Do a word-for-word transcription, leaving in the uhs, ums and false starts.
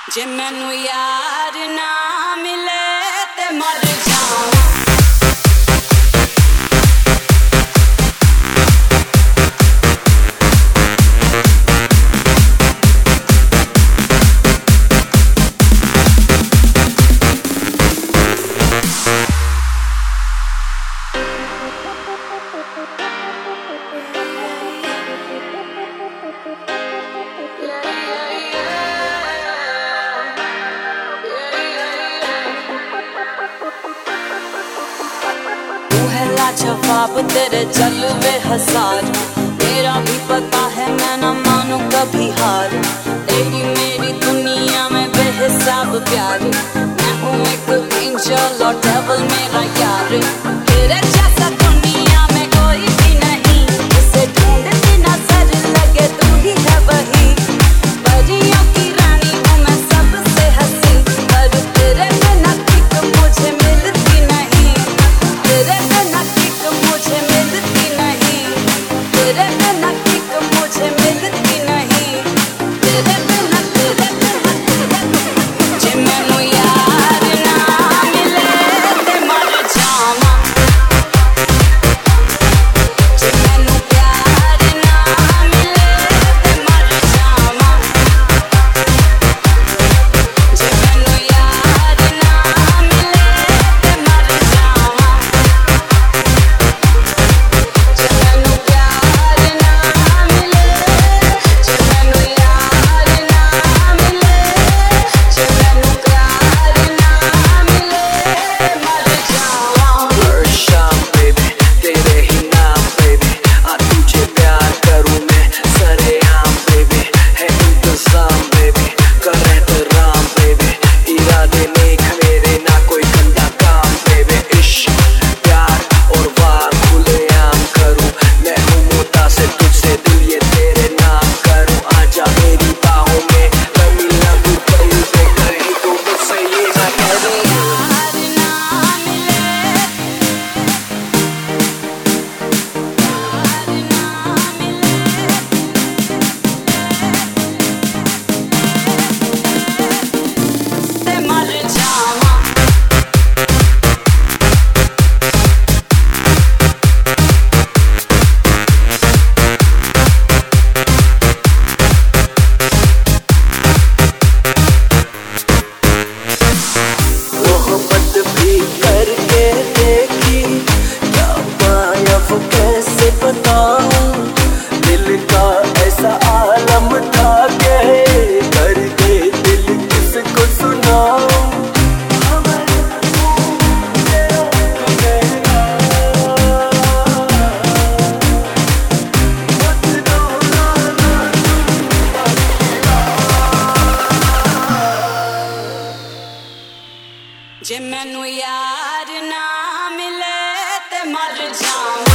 जे मैनू यार ना मिले ते मर जाऊं। जवाब तेरे जलवे हजार, तेरा भी पता है मैं ना मानू कभी हार। तेरी मेरी दुनिया में बेहिसाब प्यार, मैं हूँ एक एंजल और डेविल मेरा यार। तेरे जैसा दुनिया में कोई भी नहीं, उसे ढूंढती नजर लगे तू ही है वही। परियों की रानी हूँ मैं सबसे हंसी, पर तेरे बिना किक मुझे मिलती नहीं। तेरे बिना किक मुझे मिलती नहीं, तेरे बिना किक मुझे मिलती नहीं। तेरे बिना तेरे बिना तेरे जे मैनू यार ना मिले ते मर जावां। जे मैनू प्यार ना मिले ते मर जावां। जे मैनू यार ना मिले ते मर जावां। जे मैनू प्यार ना मिले, जे मैनू यार ना मिले, जे मैनू प्यार ना मिले मर जावां। हर शाम बेबी तेरे ही नाम बेबी, आ तुझे प्यार करूं मैं सरेआम बेबी। है इंतजाम बेबी कर एहतराम बेबी, इरादे नेक मेरे ना कोई गंदा काम बेबी। इश्क प्यार और वार खुलेआम करूं, मैं हूँ मुतासिर तुझसे दिल ये तेरे नाम करूं। आजा मेरी बाहों में मैं मिलना तू कहीं पे, कहीं तो मुझसे ये ना करूं। यार ना मिले, यार ना मिले ते मर जावां। मोहब्बत भी करके देखी, क्या पाया वो कैसे बताऊं। दिल का ऐसा आलम था के कर दे दिल किसको सुनाऊं। जे मैनू यार ना मिले ते मर जावां।